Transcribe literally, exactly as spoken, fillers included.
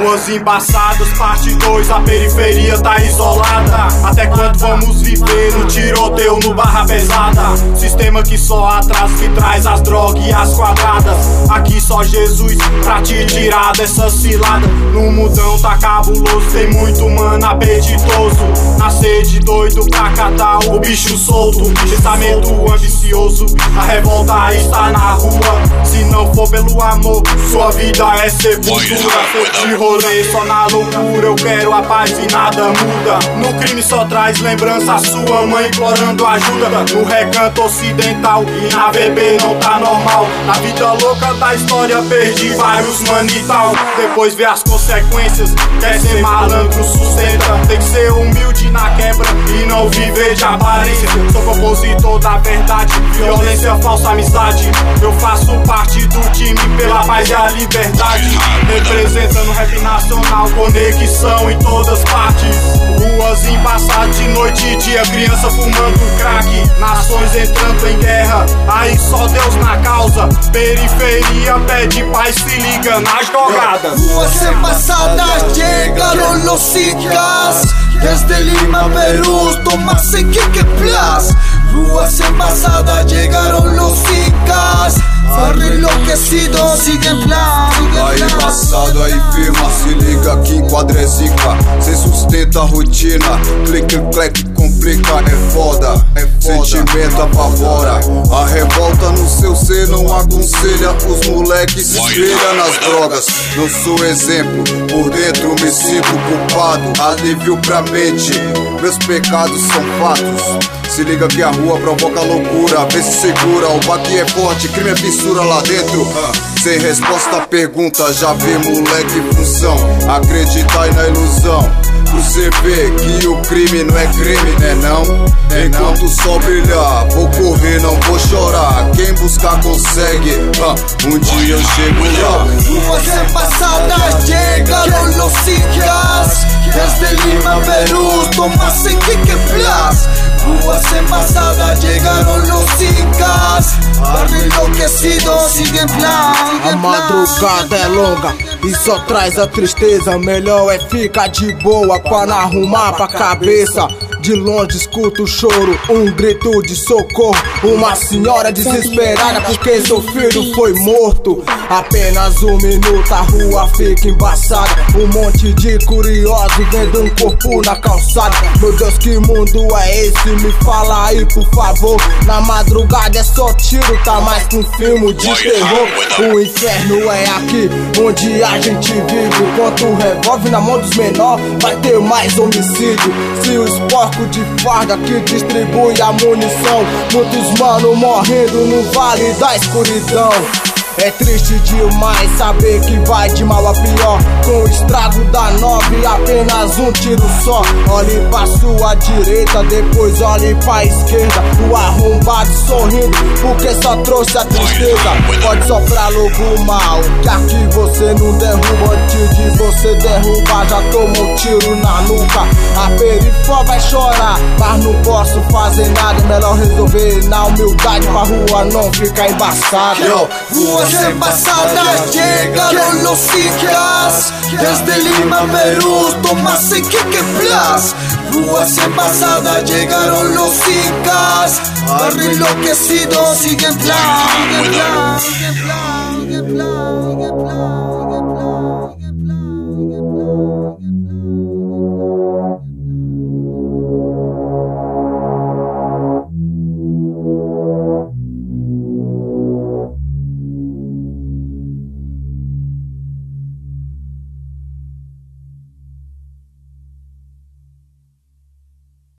Ruas embaçadas, parte dois, a periferia tá isolada. Até quando vamos viver no tiroteio, no barra pesada? Sistema que só atrasa, que traz as drogas e as quadradas. Aqui só Jesus pra te tirar dessa cilada. No mundão tá cabuloso, tem muito mano apetitoso. Na sede doido pra catar o bicho solto. Pensamento ambicioso, a revolta está na rua. Se não for pelo amor, sua vida é sepultura. Tô de rolê só na loucura, eu quero a paz e nada muda. No crime só traz lembrança, sua mãe implorando ajuda. No recanto ocidental e na V B não tá normal. Na vida louca da história perdi vários mano e tal. Depois vê as consequências, quer ser malandro, sustenta. Tem que ser humilde na quebra e não viver de aparência. Sou compositor da verdade, violência, falsa amizade. Eu faço parte do time pela paz e a liberdade. Representando o rap nacional, conexão em todas partes. Ruas embaçadas de noite e dia, criança fumando crack. Nações entrando em guerra, aí só Deus na causa. Periferia pede paz, se liga nas jogadas. Ruas embaçadas, llegaron los incas. Desde Lima, Perú, Tomás Iquique Plus. Ruas embaçadas, llegaron los incas. Barrio enlouquecido, sigue en plan. Aí embaçado, aí firma, se liga que enquadra é zica. Cê sustenta a rotina, clique, clique, complica, é foda, é foda. Sentimento apavora, a revolta no seu ser não aconselha. Os moleques se espelham nas drogas. Não sou exemplo, por dentro me sinto culpado. Alívio pra mente, meus pecados são fatos. Se liga que a rua provoca loucura, vê se segura, o baque é forte, crime é fissura lá dentro. Sem resposta à pergunta, já vi moleque função, acreditar na ilusão. Pro cê ver que o crime não é crime, né não? Enquanto o sol brilhar, vou correr, não vou chorar. Quem buscar consegue, um dia eu chego lá. Ruas embaçadas, llegaron los incas. Desde Lima, Perú, Tomás Iquique Plus. Ruas embaçadas, llegaron los incas. Barrio enlouquecido, sigue en plan. A madrugada é longa e só traz a tristeza. Melhor é ficar de boa pra não arrumar pra cabeça. De longe escuto o choro, um grito de socorro. Uma senhora desesperada porque seu filho foi morto. Apenas um minuto, a rua fica embaçada. Um monte de curiosos vendo um corpo na calçada. Meu Deus, que mundo é esse? Me fala aí, por favor. Na madrugada é só tiro, tá mais que um filme de terror. O inferno é aqui, onde a gente vive. Enquanto o revólver na mão dos menores, vai ter mais homicídio. Se os porcos de farda que distribui a munição, muitos mano morrendo no vale da escuridão. É triste demais saber que vai de mal a pior. Com o estrago da nove, apenas um tiro só. Olhe pra sua direita, depois olhe pra esquerda. O arrombado sorrindo, porque só trouxe a tristeza. Pode soprar logo mal, que aqui você não derruba. Antes de você derrubar, já tomou um tiro na nuca. A perifó vai chorar, mas não posso fazer nada. Melhor resolver na humildade pra rua não ficar embaçada. Ruas embaçadas, llegaron los incas. Desde Lima, Perú, Tomás Iquique Plus. Ruas embaçadas, llegaron los incas. Barrio enlouquecido, sigue en plan.